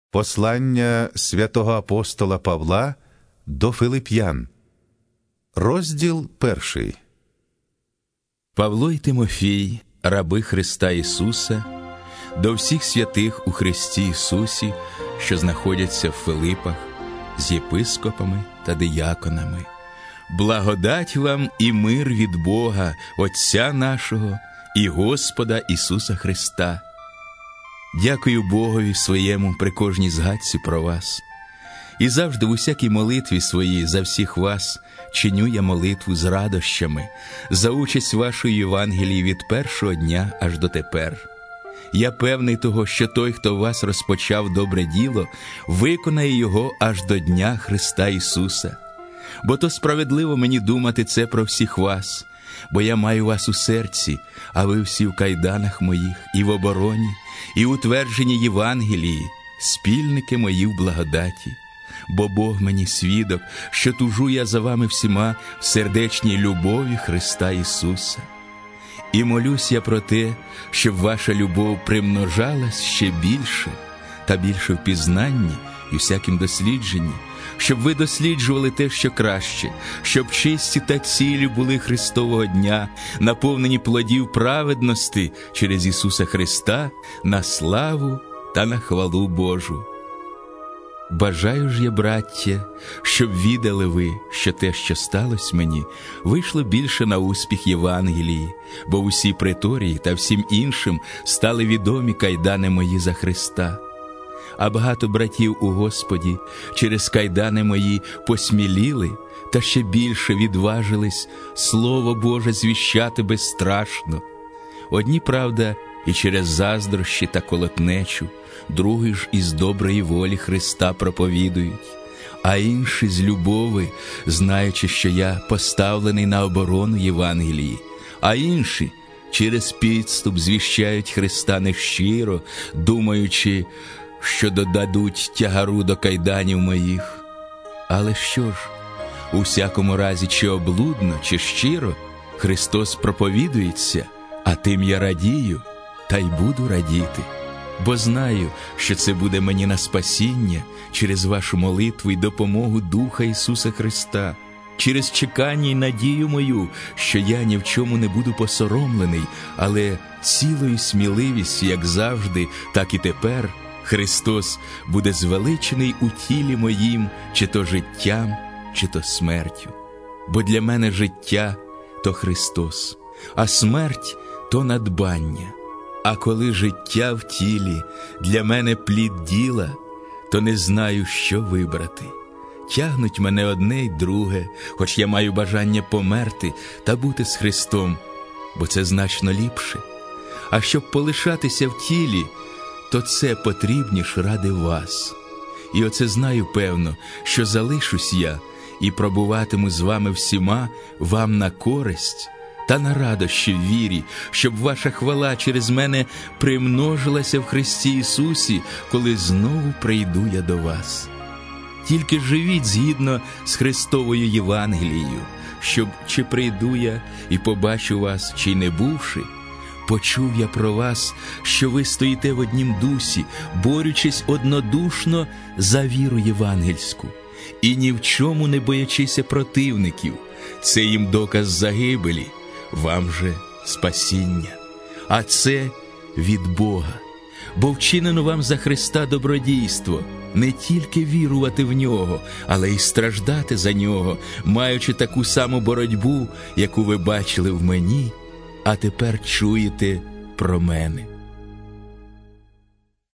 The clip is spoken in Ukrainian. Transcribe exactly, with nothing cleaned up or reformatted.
Послання святого апостола Павла до Филип'ян. Розділ перший. Павло й Тимофій, раби Христа Ісуса, до всіх святих у Христі Ісусі, що знаходяться в Филипах, з єпископами та дияконами. Благодать вам і мир від Бога, Отця нашого і Господа Ісуса Христа. Дякую Богові своєму при кожній згадці про вас. І завжди в усякій молитві своїй за всіх вас чиню я молитву з радощами за участь вашої Євангелії від першого дня аж до тепер. Я певний того, що той, хто в вас розпочав добре діло, виконає його аж до дня Христа Ісуса. Бо то справедливо мені думати це про всіх вас, бо я маю вас у серці, а ви всі в кайданах моїх, і в обороні, і утвердженні Євангелії, спільники мої в благодаті. Бо Бог мені свідок, що тужу я за вами всіма в сердечній любові Христа Ісуса. І молюсь я про те, щоб ваша любов примножалась ще більше, та більше в пізнанні і всяким дослідженні, щоб ви досліджували те, що краще, щоб чисті та цілі були Христового дня, наповнені плодів праведності через Ісуса Христа на славу та на хвалу Божу. Бажаю ж я, браття, щоб відали ви, що те, що сталося мені, вийшло більше на успіх Євангелії, бо в усій преторії та всім іншим стали відомі кайдани мої за Христа. А багато братів у Господі через кайдани мої посміліли та ще більше відважились Слово Боже звіщати безстрашно. Одні, правда, і через заздрощі та колотнечу, другі ж із доброї волі Христа проповідують, а інші з любови, знаючи, що я поставлений на оборону Євангелії, а інші через підступ звіщають Христа нещиро, думаючи, що додадуть тягару до кайданів моїх. Але що ж, у всякому разі, чи облудно, чи щиро, Христос проповідується, а тим я радію, та й буду радіти. Бо знаю, що це буде мені на спасіння через вашу молитву і допомогу Духа Ісуса Христа, через чекання й надію мою, що я ні в чому не буду посоромлений, але цілою сміливістю, як завжди, так і тепер, Христос буде звеличений у тілі моїм, чи то життям, чи то смертю. Бо для мене життя – то Христос, а смерть – то надбання. А коли життя в тілі для мене плід діла, то не знаю, що вибрати. Тягнуть мене одне й друге, хоч я маю бажання померти та бути з Христом, бо це значно ліпше. А щоб полишатися в тілі, то це потрібніше ради вас. І оце знаю певно, що залишусь я і пробуватиму з вами всіма вам на користь та на радощі в вірі, щоб ваша хвала через мене примножилася в Христі Ісусі, коли знову прийду я до вас. Тільки живіть згідно з Христовою Євангелією, щоб чи прийду я і побачу вас, чи не бувши, почув я про вас, що ви стоїте в однім дусі, борючись однодушно за віру євангельську, і ні в чому не боячися противників. Це їм доказ загибелі, вам же спасіння. А це від Бога. Бо вчинено вам за Христа добродійство, не тільки вірувати в Нього, але й страждати за Нього, маючи таку саму боротьбу, яку ви бачили в мені, а тепер чуєте про мене.